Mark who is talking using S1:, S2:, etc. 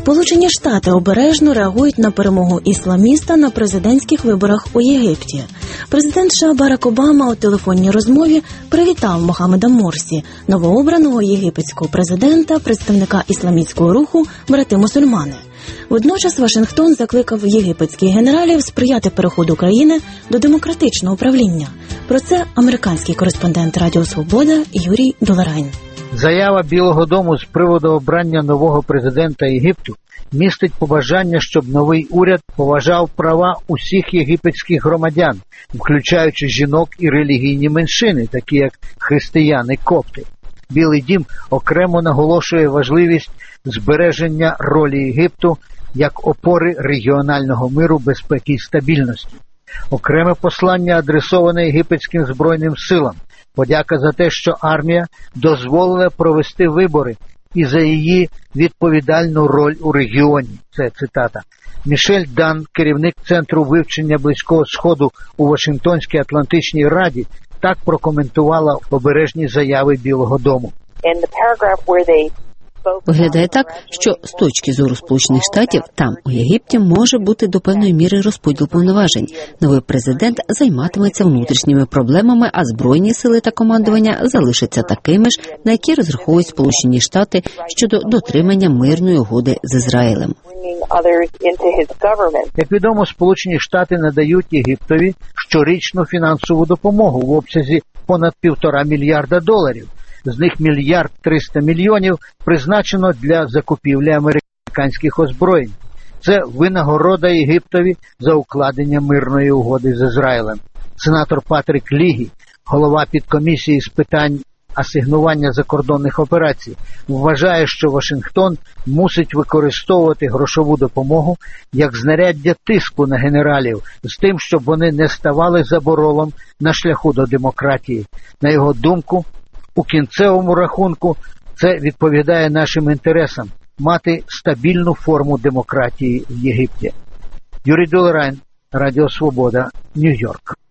S1: Сполучені Штати обережно реагують на перемогу ісламіста на президентських виборах у Єгипті. Президент США Барак Обама у телефонній розмові привітав Мохаммеда Морсі, новообраного єгипетського президента, представника ісламістського руху «Брати-мусульмани». Водночас Вашингтон закликав єгипетських генералів сприяти переходу країни до демократичного управління. Про це американський кореспондент Радіо Свобода Юрій Доларайн.
S2: Заява Білого дому з приводу обрання нового президента Єгипту містить побажання, щоб новий уряд поважав права усіх єгипетських громадян, включаючи жінок і релігійні меншини, такі як християни-копти. Білий дім окремо наголошує важливість збереження ролі Єгипту як опори регіонального миру, безпеки і стабільності. Окреме послання адресоване єгипетським збройним силам. Подяка за те, що армія дозволила провести вибори і за її відповідальну роль у регіоні. Це цитата. Мішель Дан, керівник Центру вивчення Близького Сходу у Вашингтонській Атлантичній Раді, так прокоментувала обережні заяви Білого дому.
S3: Виглядає так, що з точки зору Сполучених Штатів там, у Єгипті, може бути до певної міри розподіл повноважень. Новий президент займатиметься внутрішніми проблемами, а збройні сили та командування залишаться такими ж, на які розраховують Сполучені Штати щодо дотримання мирної угоди з Ізраїлем.
S2: Як відомо, Сполучені Штати надають Єгиптові щорічну фінансову допомогу в обсязі понад $1,5 мільярда. З них $1 300 мільйонів призначено для закупівлі американських озброєнь. Це винагорода Єгиптові за укладення мирної угоди з Ізраїлем. Сенатор Патрік Лігі, голова підкомісії з питань асигнування закордонних операцій, вважає, що Вашингтон мусить використовувати грошову допомогу як знаряддя тиску на генералів з тим, щоб вони не ставали заборолом на шляху до демократії. На його думку, у кінцевому рахунку це відповідає нашим інтересам – мати стабільну форму демократії в Єгипті. Юрій Доларайн, Радіо Свобода, Нью-Йорк.